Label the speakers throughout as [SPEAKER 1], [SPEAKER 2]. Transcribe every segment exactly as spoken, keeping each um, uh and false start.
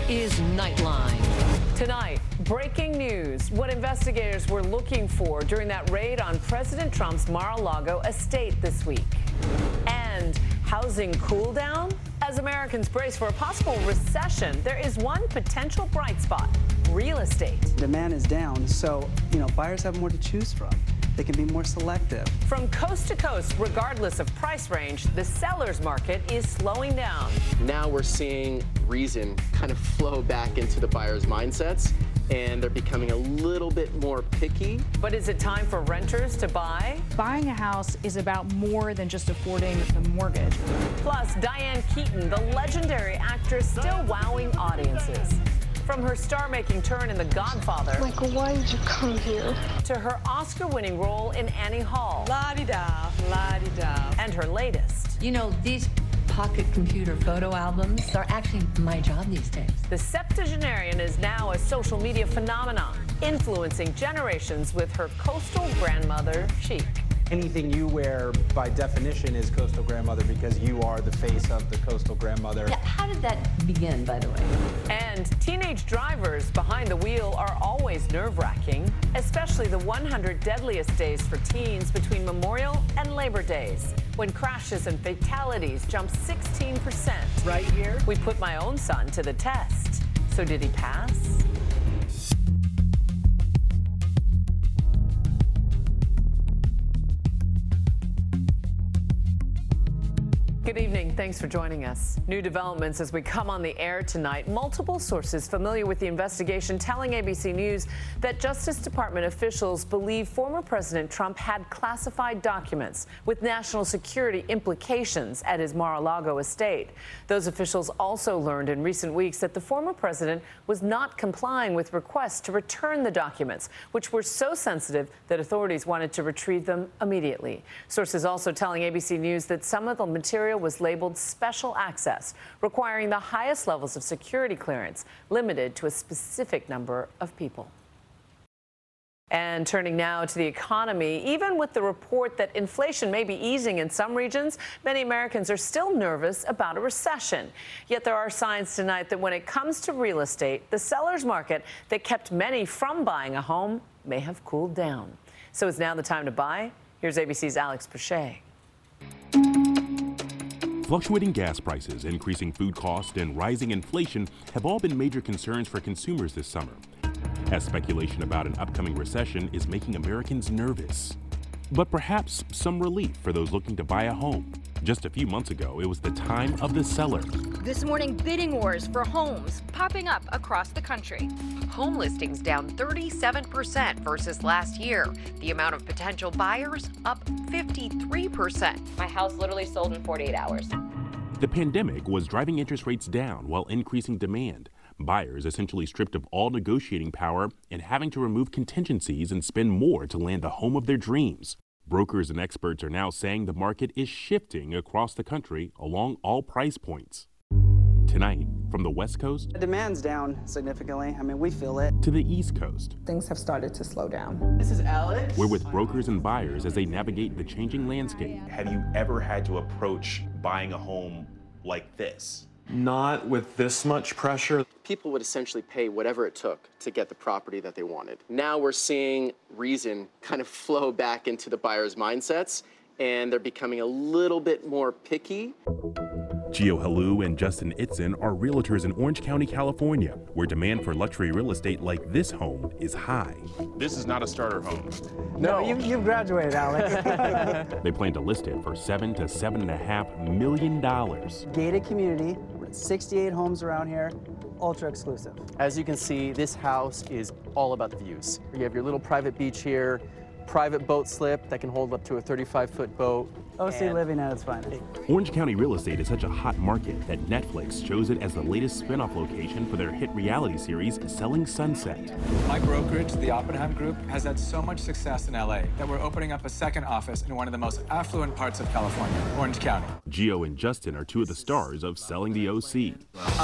[SPEAKER 1] is Nightline. Tonight, breaking news. What investigators were looking for during that raid on President Trump's Mar-a-Lago estate this week. And housing cool down? As Americans brace for a possible recession, there is one potential bright spot: real estate.
[SPEAKER 2] Demand is down, so, you know, buyers have more to choose from. They can be more selective.
[SPEAKER 1] From coast to coast, regardless of price range, the seller's market is slowing down.
[SPEAKER 3] Now we're seeing reason kind of flow back into the buyers' mindsets, and they're becoming a little bit more picky.
[SPEAKER 1] But is it time for renters to buy?
[SPEAKER 4] Buying a house is about more than just affording the mortgage.
[SPEAKER 1] Plus, Diane Keaton, the legendary actress, still wowing audiences. From her star-making turn in The Godfather,
[SPEAKER 5] Michael, why did you come here?
[SPEAKER 1] To her Oscar-winning role in Annie Hall,
[SPEAKER 6] La-di-da, la-di-da.
[SPEAKER 1] and her latest.
[SPEAKER 7] You know, these pocket computer photo albums are actually my job these days.
[SPEAKER 1] The septuagenarian is now a social media phenomenon, influencing generations with her coastal grandmother chic.
[SPEAKER 8] Anything you wear, by definition, is coastal grandmother because you are the face of the coastal grandmother.
[SPEAKER 7] Yeah, how did that begin, by the way?
[SPEAKER 1] And teenage drivers behind the wheel are always nerve-wracking, especially the one hundred deadliest days for teens between Memorial and Labor Days, when crashes and fatalities jump sixteen percent.
[SPEAKER 6] Right here?
[SPEAKER 1] We put my own son to the test. So did he pass? Good evening. Thanks for joining us. New developments as we come on the air tonight. Multiple sources familiar with the investigation telling A B C News that Justice Department officials believe former President Trump had classified documents with national security implications at his Mar-a-Lago estate. Those officials also learned in recent weeks that the former president was not complying with requests to return the documents, which were so sensitive that authorities wanted to retrieve them immediately. Sources also telling A B C News that some of the material was labeled special access, requiring the highest levels of security clearance, limited to a specific number of people. And turning now to the economy, even with the report that inflation may be easing in some regions, many Americans are still nervous about a recession. Yet there are signs tonight that when it comes to real estate, the seller's market that kept many from buying a home may have cooled down. So is now the time to buy? Here's A B C's Alex Pichet.
[SPEAKER 9] Fluctuating gas prices, increasing food costs, and rising inflation have all been major concerns for consumers this summer, as speculation about an upcoming recession is making Americans nervous. But perhaps some relief for those looking to buy a home. Just a few months ago, it was the time of the seller.
[SPEAKER 10] This morning, bidding wars for homes popping up across the country.
[SPEAKER 11] Home listings down thirty-seven percent versus last year. The amount of potential buyers up fifty-three percent.
[SPEAKER 12] My house literally sold in forty-eight hours.
[SPEAKER 9] The pandemic was driving interest rates down while increasing demand. Buyers essentially stripped of all negotiating power and having to remove contingencies and spend more to land the home of their dreams. Brokers and experts are now saying the market is shifting across the country along all price points. Tonight, from the West Coast,
[SPEAKER 2] The demand's down significantly. I mean, we feel it.
[SPEAKER 9] to the East Coast.
[SPEAKER 6] Things have started to slow down. This is Alex.
[SPEAKER 9] We're with brokers and buyers as they navigate the changing landscape.
[SPEAKER 13] Have you ever had to approach buying a home like this?
[SPEAKER 14] Not with this much pressure.
[SPEAKER 3] People would essentially pay whatever it took to get the property that they wanted. Now we're seeing reason kind of flow back into the buyers' mindsets, and they're becoming a little bit more picky.
[SPEAKER 9] Gio Halou and Justin Itzen are realtors in Orange County, California, where demand for luxury real estate like this home is high.
[SPEAKER 13] This is not a starter home.
[SPEAKER 2] No, you, you've graduated, Alex.
[SPEAKER 9] They plan to list it for seven to seven and a half million dollars.
[SPEAKER 2] Gated community, sixty-eight homes around here, ultra exclusive.
[SPEAKER 3] As you can see, this house is all about the views. You have your little private beach here, private boat slip that can hold up to a thirty-five foot boat.
[SPEAKER 2] O C living at its finest.
[SPEAKER 9] Orange County real estate is such a hot market that Netflix chose it as the latest spin-off location for their hit reality series, Selling Sunset.
[SPEAKER 15] My brokerage, the Oppenheim Group, has had so much success in L A that we're opening up a second office in one of the most affluent parts of California, Orange County.
[SPEAKER 9] Gio and Justin are two of the stars of Selling the O C.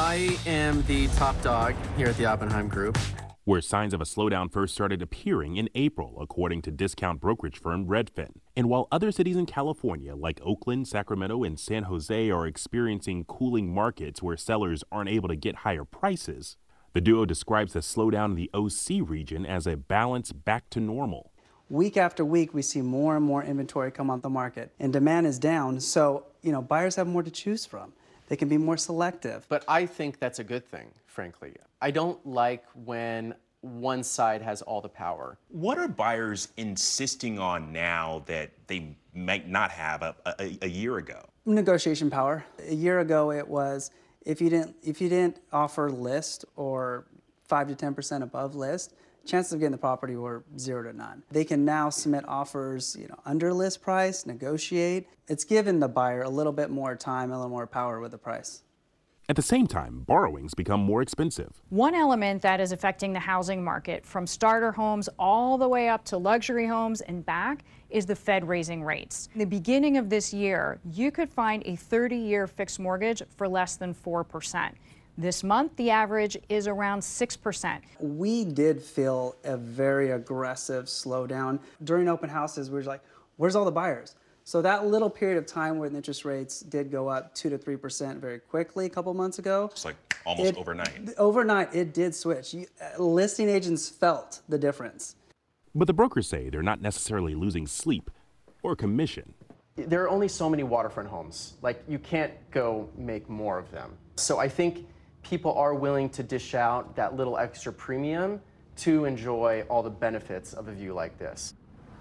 [SPEAKER 16] I am the top dog here at the Oppenheim Group.
[SPEAKER 9] Where signs of a slowdown first started appearing in April, according to discount brokerage firm Redfin. And while other cities in California, like Oakland, Sacramento, and San Jose, are experiencing cooling markets where sellers aren't able to get higher prices, the duo describes the slowdown in the O C region as a balance back to normal.
[SPEAKER 2] Week after week, we see more and more inventory come on the market, and demand is down, so you know buyers have more to choose from. They can be more selective.
[SPEAKER 3] But I think that's a good thing, frankly. I don't like when one side has all the power.
[SPEAKER 13] What are buyers insisting on now that they might not have a, a, a year ago?
[SPEAKER 2] Negotiation power. A year ago, it was if you didn't if you didn't offer list or five to ten percent above list, chances of getting the property were zero to none. They can now submit offers, you know, under list price, negotiate. It's given the buyer a little bit more time, a little more power with the price.
[SPEAKER 9] At the same time, borrowings become more expensive.
[SPEAKER 4] One element that is affecting the housing market, from starter homes all the way up to luxury homes and back, is the Fed raising rates. In the beginning of this year, you could find a thirty-year fixed mortgage for less than four percent. This month, the average is around six percent.
[SPEAKER 2] We did feel a very aggressive slowdown. During open houses, we were like, where's all the buyers? So that little period of time where the interest rates did go up two to three percent very quickly a couple months ago.
[SPEAKER 13] It's like almost
[SPEAKER 2] it,
[SPEAKER 13] overnight.
[SPEAKER 2] Overnight, it did switch. You, uh, listing agents felt the difference.
[SPEAKER 9] But the brokers say they're not necessarily losing sleep or commission.
[SPEAKER 3] There are only so many waterfront homes. Like, you can't go make more of them. So I think people are willing to dish out that little extra premium to enjoy all the benefits of a view like this.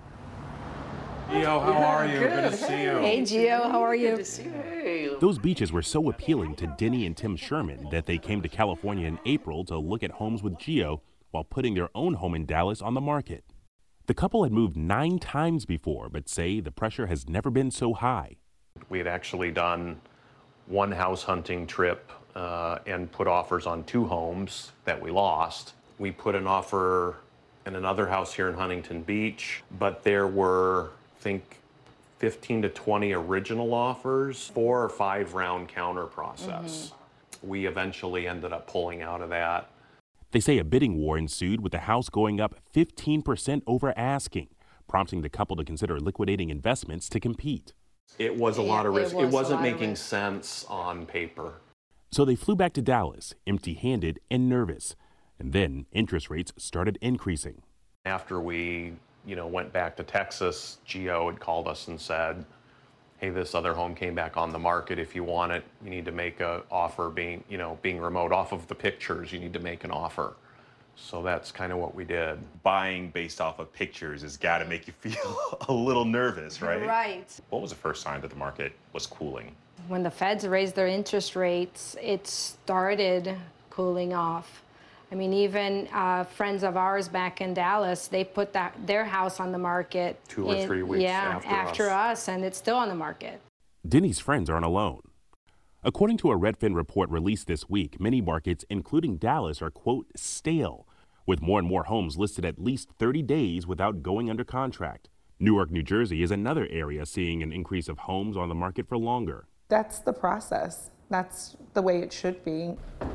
[SPEAKER 14] Gio, how
[SPEAKER 6] Yeah,
[SPEAKER 14] are you?
[SPEAKER 6] good.
[SPEAKER 14] Good to see you.
[SPEAKER 6] Hey,
[SPEAKER 4] Gio, how are you?
[SPEAKER 6] Good to see you. Hey.
[SPEAKER 9] Those beaches were so appealing to Denny and Tim Sherman that they came to California in April to look at homes with Gio while putting their own home in Dallas on the market. The couple had moved nine times before, but say the pressure has never been so high.
[SPEAKER 14] We had actually done one house hunting trip uh, and put offers on two homes that we lost. We put an offer in another house here in Huntington Beach, but there were, I think, fifteen to twenty original offers, four or five round counter process. Mm-hmm. We eventually ended up pulling out of that.
[SPEAKER 9] They say a bidding war ensued with the house going up fifteen percent over asking, prompting the couple to consider liquidating investments to compete.
[SPEAKER 14] It was a
[SPEAKER 6] Yeah,
[SPEAKER 14] lot of
[SPEAKER 6] it
[SPEAKER 14] risk.
[SPEAKER 6] was
[SPEAKER 14] It
[SPEAKER 6] a
[SPEAKER 14] wasn't
[SPEAKER 6] lot of
[SPEAKER 14] making
[SPEAKER 6] risk.
[SPEAKER 14] sense on paper.
[SPEAKER 9] So they flew back to Dallas, empty-handed and nervous. And then interest rates started increasing.
[SPEAKER 14] After we, you know, went back to Texas, Gio had called us and said, hey, this other home came back on the market. If you want it, you need to make a offer being, you know, being remote off of the pictures, you need to make an offer. So that's kind of what we did.
[SPEAKER 13] Buying based off of pictures has got to make you feel a little nervous, right?
[SPEAKER 17] Right.
[SPEAKER 13] What was the first sign that the market was cooling?
[SPEAKER 17] When the Feds raised their interest rates, it started cooling off. I mean, even uh, friends of ours back in Dallas, they put that their house on the market.
[SPEAKER 14] Two or
[SPEAKER 17] in,
[SPEAKER 14] three weeks
[SPEAKER 17] yeah,
[SPEAKER 14] after,
[SPEAKER 17] after
[SPEAKER 14] us.
[SPEAKER 17] us, and it's still on the market.
[SPEAKER 9] Denny's friends aren't alone. According to a Redfin report released this week, many markets, including Dallas, are, quote, stale, with more and more homes listed at least thirty days without going under contract. Newark, New Jersey is another area seeing an increase of homes on the market for longer.
[SPEAKER 18] That's the process. That's the way it should be.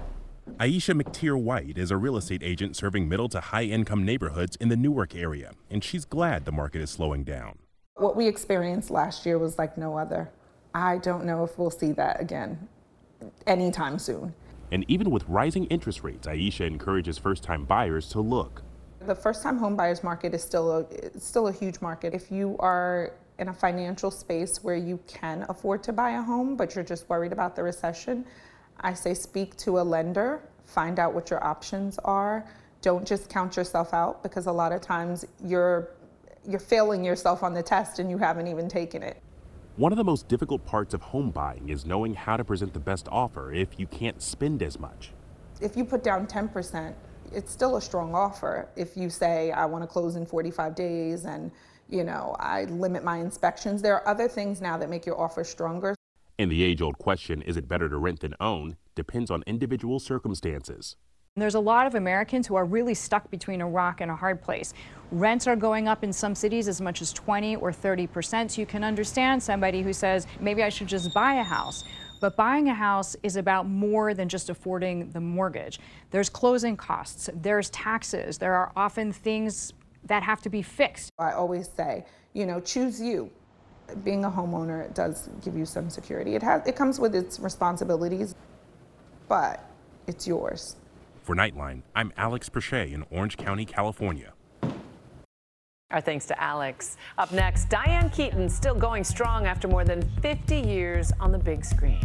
[SPEAKER 9] Aisha McTeer-White is a real estate agent serving middle to high-income neighborhoods in the Newark area, and she's glad the market is slowing down.
[SPEAKER 18] What we experienced last year was like no other. I don't know if we'll see that again anytime soon.
[SPEAKER 9] And even with rising interest rates, Aisha encourages first-time buyers to look.
[SPEAKER 18] The first-time home buyers market is still a, it's still a huge market. If you are in a financial space where you can afford to buy a home, but you're just worried about the recession, I say speak to a lender, find out what your options are. Don't just count yourself out, because a lot of times you're you're failing yourself on the test and you haven't even taken it.
[SPEAKER 9] One of the most difficult parts of home buying is knowing how to present the best offer if you can't spend as much.
[SPEAKER 18] If you put down ten percent, it's still a strong offer. If you say, I want to close in forty-five days and, you know, I limit my inspections, there are other things now that make your offer stronger.
[SPEAKER 9] And the age-old question, is it better to rent than own, depends on individual circumstances.
[SPEAKER 4] There's a lot of Americans who are really stuck between a rock and a hard place. Rents are going up in some cities as much as twenty or thirty percent, so you can understand somebody who says, maybe I should just buy a house. But buying a house is about more than just affording the mortgage. There's closing costs, there's taxes, there are often things that have to be fixed.
[SPEAKER 18] I always say, you know, choose you. Being a homeowner, it does give you some security. It has, it comes with its responsibilities, but it's yours.
[SPEAKER 9] For Nightline, I'm Alex Perche in Orange County, California.
[SPEAKER 1] Our thanks to Alex. Up next, Diane Keaton still going strong after more than fifty years on the big screen.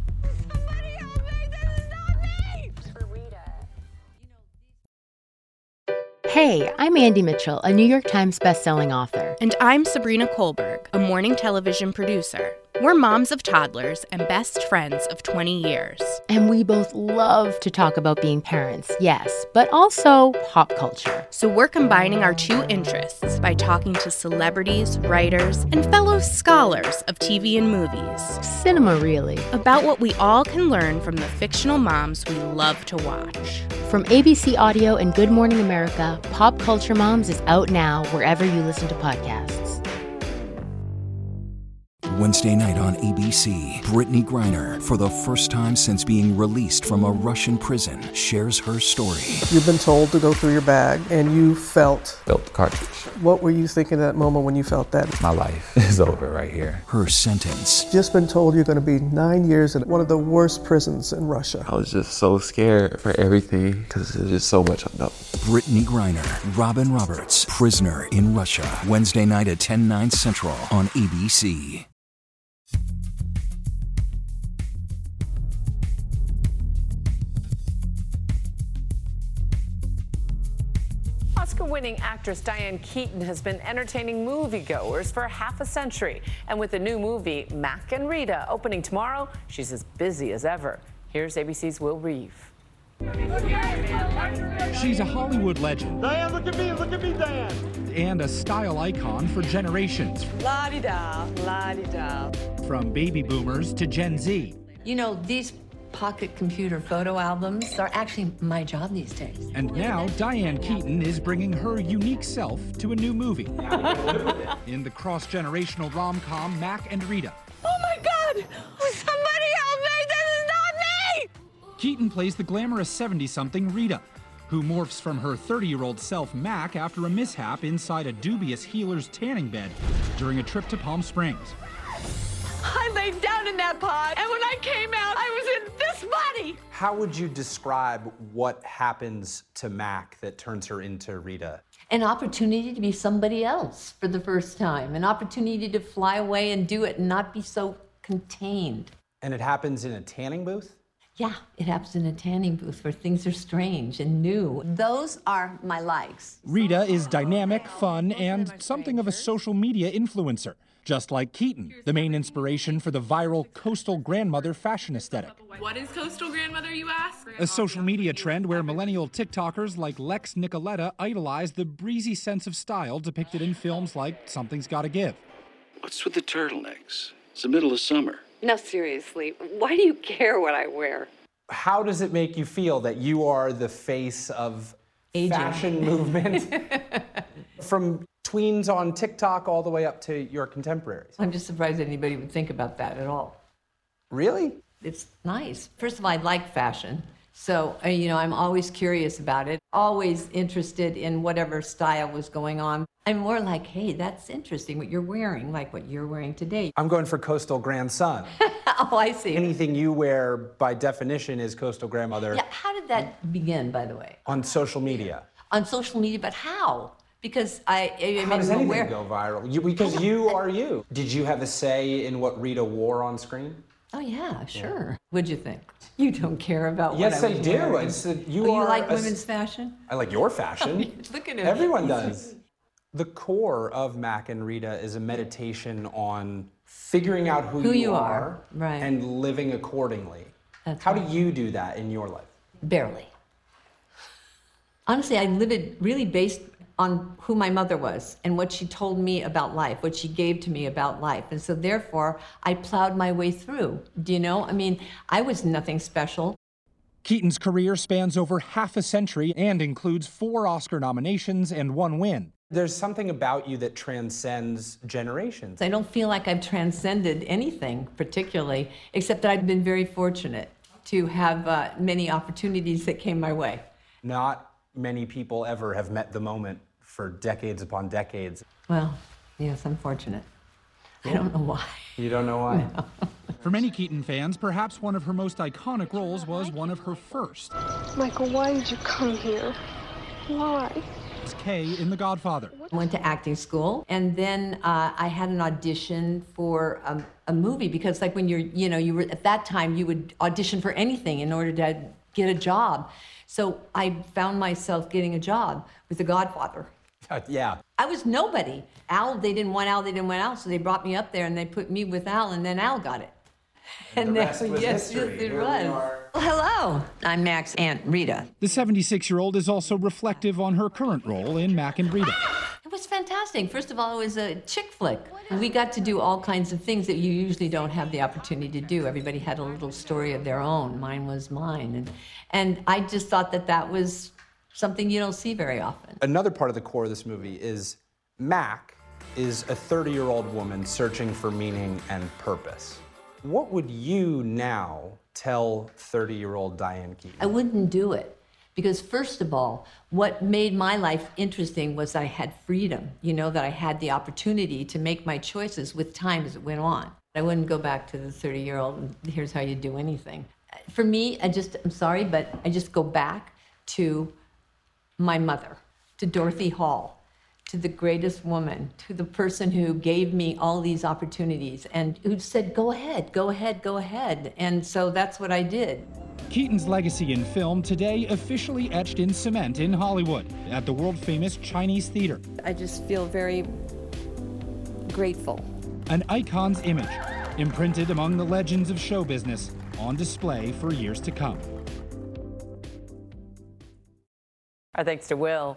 [SPEAKER 19] Hey, I'm Andy Mitchell, a New York Times bestselling author.
[SPEAKER 20] And I'm Sabrina Kohlberg, a morning television producer. We're moms of toddlers and best friends of twenty years.
[SPEAKER 19] And we both love to talk about being parents, yes, but also pop culture.
[SPEAKER 20] So we're combining our two interests by talking to celebrities, writers, and fellow scholars of T V and movies.
[SPEAKER 19] Cinema, really.
[SPEAKER 20] About what we all can learn from the fictional moms we love to watch.
[SPEAKER 19] From A B C Audio and Good Morning America, Pop Culture Moms is out now wherever you listen to podcasts.
[SPEAKER 21] Wednesday night on A B C, Brittany Griner, for the first time since being released from a Russian prison, shares her story.
[SPEAKER 22] You've been told to go through your bag, and you felt...
[SPEAKER 23] Felt the cartridge.
[SPEAKER 22] What were you thinking at that moment when you felt that?
[SPEAKER 23] My life is over right here.
[SPEAKER 21] Her sentence.
[SPEAKER 22] Just been told you're going to be nine years in one of the worst prisons in Russia.
[SPEAKER 23] I was just so scared for everything, because there's just so much unknown.
[SPEAKER 21] Brittany Griner, Robin Roberts, Prisoner in Russia. Wednesday night at ten, nine Central on A B C.
[SPEAKER 1] Oscar-winning actress Diane Keaton has been entertaining moviegoers for half a century. And with the new movie, Mac and Rita, opening tomorrow, she's as busy as ever. Here's A B C's Will Reeve.
[SPEAKER 24] She's a Hollywood legend.
[SPEAKER 25] Diane, look at me, look at me, Diane.
[SPEAKER 24] And a style icon for generations.
[SPEAKER 6] La-di-da, la-di-da.
[SPEAKER 24] From baby boomers to Gen Z.
[SPEAKER 7] You know, these pocket computer photo albums are actually my job these days.
[SPEAKER 24] And now Diane Keaton is bringing her unique self to a new movie. In the cross-generational rom-com Mac and Rita.
[SPEAKER 6] Oh my God! Somebody help me! This is not me!
[SPEAKER 24] Keaton plays the glamorous seventy-something Rita, who morphs from her thirty-year-old self Mac after a mishap inside a dubious healer's tanning bed during a trip to Palm Springs.
[SPEAKER 6] I laid down in that pod, and when I came out, I was in this body!
[SPEAKER 8] How would you describe what happens to Mac that turns her into Rita?
[SPEAKER 7] An opportunity to be somebody else for the first time. An opportunity to fly away and do it and not be so contained.
[SPEAKER 8] And it happens in a tanning booth?
[SPEAKER 7] Yeah, it happens in a tanning booth where things are strange and new.
[SPEAKER 26] Those are my likes.
[SPEAKER 24] Rita is dynamic, fun, and something of a social media influencer. Just like Keaton, the main inspiration for the viral coastal grandmother fashion aesthetic.
[SPEAKER 27] What is coastal grandmother, you ask?
[SPEAKER 24] A social media trend where millennial TikTokers like Lex Nicoletta idolize the breezy sense of style depicted in films like Something's Gotta Give.
[SPEAKER 28] What's with the turtlenecks? It's the middle of summer.
[SPEAKER 26] No, seriously, why do you care what I wear?
[SPEAKER 8] How does it make you feel that you are the face of
[SPEAKER 7] Aging.
[SPEAKER 8] fashion movement from tweens on TikTok all the way up to your contemporaries?
[SPEAKER 7] I'm just surprised anybody would think about that at all.
[SPEAKER 8] Really?
[SPEAKER 7] It's nice. First of all, I like fashion. So, uh, you know, I'm always curious about it, always interested in whatever style was going on. I'm more like, hey, that's interesting what you're wearing, like what you're wearing today.
[SPEAKER 8] I'm going for coastal grandson.
[SPEAKER 7] Oh, I see.
[SPEAKER 8] Anything you wear, by definition, is coastal grandmother.
[SPEAKER 7] Yeah, how did that begin, by the way?
[SPEAKER 8] On social media.
[SPEAKER 7] On social media, but how? Because I, I
[SPEAKER 8] How
[SPEAKER 7] mean,
[SPEAKER 8] does anything
[SPEAKER 7] where...
[SPEAKER 8] go viral? You, because you are you. Did you have a say in what Rita wore on screen?
[SPEAKER 7] Oh, yeah, sure. Yeah. What'd you think? You don't care about
[SPEAKER 8] yes,
[SPEAKER 7] what I was
[SPEAKER 8] I do.
[SPEAKER 7] wearing.
[SPEAKER 8] It's, uh, you,
[SPEAKER 7] oh,
[SPEAKER 8] are
[SPEAKER 7] you like
[SPEAKER 8] a,
[SPEAKER 7] women's fashion?
[SPEAKER 8] I like your fashion.
[SPEAKER 7] Look at him.
[SPEAKER 8] Everyone does. The core of Mac and Rita is a meditation on figuring out who,
[SPEAKER 7] who
[SPEAKER 8] you,
[SPEAKER 7] you
[SPEAKER 8] are,
[SPEAKER 7] are right.
[SPEAKER 8] and living accordingly.
[SPEAKER 7] That's
[SPEAKER 8] How
[SPEAKER 7] right.
[SPEAKER 8] do you do that in your life?
[SPEAKER 7] Barely. Honestly, I live it really based on who my mother was and what she told me about life, what she gave to me about life. And so therefore, I plowed my way through. Do you know? I mean, I was nothing special.
[SPEAKER 24] Keaton's career spans over half a century and includes four Oscar nominations and one win.
[SPEAKER 8] There's something about you that transcends generations.
[SPEAKER 7] I don't feel like I've transcended anything particularly, except that I've been very fortunate to have uh, many opportunities that came my way.
[SPEAKER 8] Not many people ever have met the moment for decades upon decades.
[SPEAKER 7] Well, yes, unfortunate. I don't know why.
[SPEAKER 8] You don't know why?
[SPEAKER 7] No.
[SPEAKER 24] For many Keaton fans, perhaps one of her most iconic roles was one of her first.
[SPEAKER 2] Michael, why did you come here? Why?
[SPEAKER 24] It's Kay in The Godfather.
[SPEAKER 7] I went to acting school, and then uh, I had an audition for um, a movie, because like when you're, you know, you were at that time, you would audition for anything in order to get a job. So I found myself getting a job with The Godfather.
[SPEAKER 8] Yeah.
[SPEAKER 7] I was nobody. Al, they didn't want Al, they didn't want Al, so they brought me up there and they put me with Al, and then Al got it.
[SPEAKER 8] And, and the rest
[SPEAKER 7] then,
[SPEAKER 8] was
[SPEAKER 7] yes,
[SPEAKER 8] history.
[SPEAKER 7] yes, it
[SPEAKER 8] Here
[SPEAKER 7] was.
[SPEAKER 8] we are.
[SPEAKER 7] Well, hello. I'm Mac's Aunt Rita.
[SPEAKER 24] The seventy-six-year-old is also reflective on her current role in Mac and Rita.
[SPEAKER 7] It was fantastic. First of all, it was a chick flick. We got to do all kinds of things that you usually don't have the opportunity to do. Everybody had a little story of their own. Mine was mine. And, and I just thought that that was something you don't see very often.
[SPEAKER 8] Another part of the core of this movie is Mac is a thirty-year-old woman searching for meaning and purpose. What would you now tell thirty-year-old Diane Keaton?
[SPEAKER 7] I wouldn't do it. Because first of all, what made my life interesting was I had freedom, you know, that I had the opportunity to make my choices with time as it went on. I wouldn't go back to the thirty-year-old and here's how you do anything. For me, I just, I'm sorry, but I just go back to my mother, to Dorothy Hall, to the greatest woman, to the person who gave me all these opportunities and who said, go ahead, go ahead, go ahead. And so that's what I did.
[SPEAKER 24] Keaton's legacy in film today officially etched in cement in Hollywood at the world-famous Chinese Theater.
[SPEAKER 3] I just feel very grateful.
[SPEAKER 24] An icon's image, imprinted among the legends of show business, on display for years to come.
[SPEAKER 1] Our thanks to Will.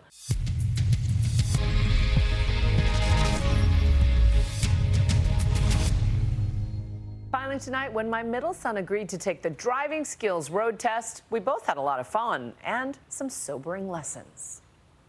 [SPEAKER 1] Finally tonight, when my middle son agreed to take the driving skills road test, we both had a lot of fun and some sobering lessons.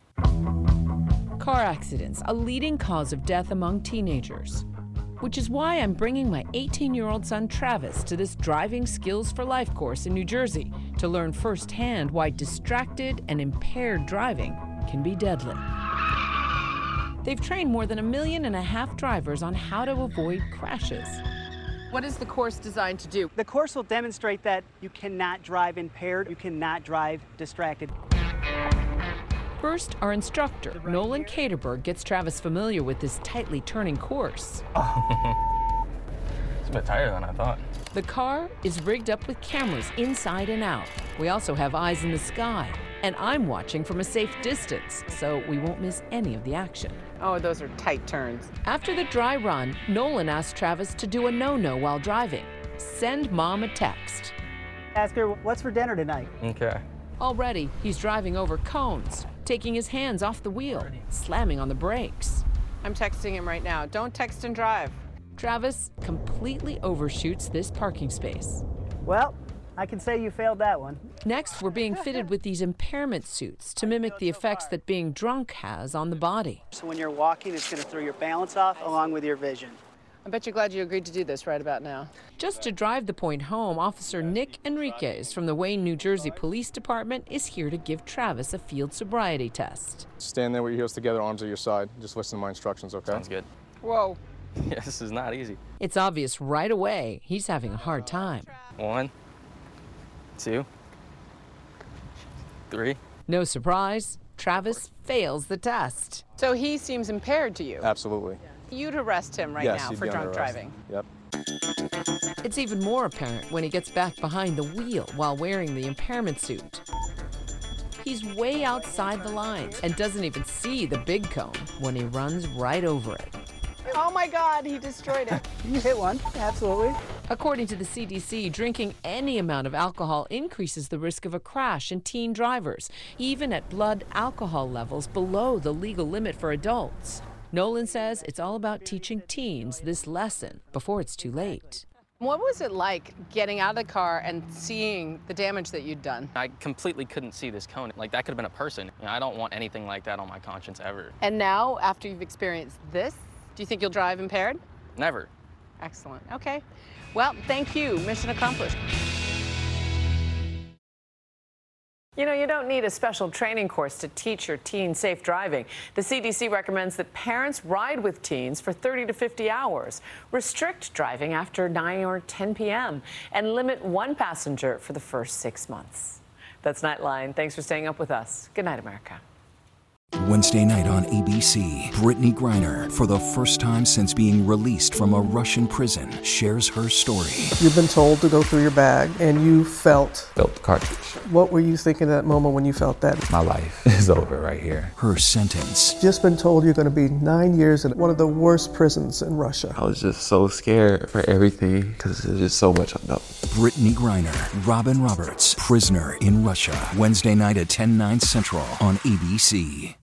[SPEAKER 5] Car accidents, a leading cause of death among teenagers. Which is why I'm bringing my eighteen-year-old son Travis to this Driving Skills for Life course in New Jersey to learn firsthand why distracted and impaired driving can be deadly. They've trained more than a million and a half drivers on how to avoid crashes.
[SPEAKER 10] What is the course designed to do?
[SPEAKER 11] The course will demonstrate that you cannot drive impaired, you cannot drive distracted.
[SPEAKER 5] First, our instructor, Nolan Caterberg, gets Travis familiar with this tightly turning course.
[SPEAKER 12] It's a bit tighter than I thought.
[SPEAKER 5] The car is rigged up with cameras inside and out. We also have eyes in the sky, and I'm watching from a safe distance, so we won't miss any of the action.
[SPEAKER 10] Oh, those are tight turns.
[SPEAKER 5] After the dry run, Nolan asks Travis to do a no-no while driving. Send mom a text.
[SPEAKER 11] Ask her, what's for dinner tonight?
[SPEAKER 12] Okay.
[SPEAKER 5] Already, he's driving over cones, taking his hands off the wheel, slamming on the brakes.
[SPEAKER 10] I'm texting him right now. Don't text and drive.
[SPEAKER 5] Travis completely overshoots this parking space.
[SPEAKER 11] Well, I can say you failed that one.
[SPEAKER 5] Next, we're being fitted with these impairment suits to mimic the effects that being drunk has on the body.
[SPEAKER 11] So when you're walking, it's going to throw your balance off along with your vision.
[SPEAKER 10] I bet you're glad you agreed to do this right about now.
[SPEAKER 5] Just to drive the point home, Officer Nick Enriquez from the Wayne, New Jersey Police Department is here to give Travis a field sobriety test.
[SPEAKER 15] Stand there with your heels together, arms at your side. Just listen to my instructions, okay?
[SPEAKER 12] Sounds good.
[SPEAKER 10] Whoa.
[SPEAKER 12] Yeah, this is not easy.
[SPEAKER 5] It's obvious right away he's having a hard time.
[SPEAKER 12] One, two, three.
[SPEAKER 5] No surprise, Travis fails the test.
[SPEAKER 10] So he seems impaired to you?
[SPEAKER 15] Absolutely.
[SPEAKER 10] You'd arrest him right
[SPEAKER 15] yes,
[SPEAKER 10] now
[SPEAKER 15] he'd
[SPEAKER 10] for
[SPEAKER 15] be
[SPEAKER 10] drunk
[SPEAKER 15] under arrest.
[SPEAKER 10] driving.
[SPEAKER 15] Yep.
[SPEAKER 5] It's even more apparent when he gets back behind the wheel while wearing the impairment suit. He's way outside the lines and doesn't even see the big cone when he runs right over it.
[SPEAKER 10] Oh my God, he destroyed it.
[SPEAKER 11] You hit one, absolutely.
[SPEAKER 5] According to the C D C, drinking any amount of alcohol increases the risk of a crash in teen drivers, even at blood alcohol levels below the legal limit for adults. Nolan says it's all about teaching teens this lesson before it's too late.
[SPEAKER 10] What was it like getting out of the car and seeing the damage that you'd done?
[SPEAKER 12] I completely couldn't see this cone. Like, that could have been a person. You know, I don't want anything like that on my conscience ever.
[SPEAKER 10] And now, after you've experienced this, do you think you'll drive impaired?
[SPEAKER 12] Never.
[SPEAKER 10] Excellent. Okay. Well, thank you. Mission accomplished.
[SPEAKER 1] You know, you don't need a special training course to teach your teen safe driving. The C D C recommends that parents ride with teens for thirty to fifty hours, restrict driving after nine or ten p m, and limit one passenger for the first six months. That's Nightline. Thanks for staying up with us. Good night, America.
[SPEAKER 21] Wednesday night on A B C, Brittany Griner, for the first time since being released from a Russian prison, shares her story.
[SPEAKER 22] You've been told to go through your bag, and you felt...
[SPEAKER 23] Felt the cartridge.
[SPEAKER 22] What were you thinking at that moment when you felt that?
[SPEAKER 23] My life is over right here.
[SPEAKER 21] Her sentence.
[SPEAKER 22] Just been told you're going to be nine years in one of the worst prisons in Russia.
[SPEAKER 23] I was just so scared for everything because there's just so much unknown.
[SPEAKER 21] Brittany Griner, Robin Roberts, Prisoner in Russia. Wednesday night at ten, nine Central on A B C.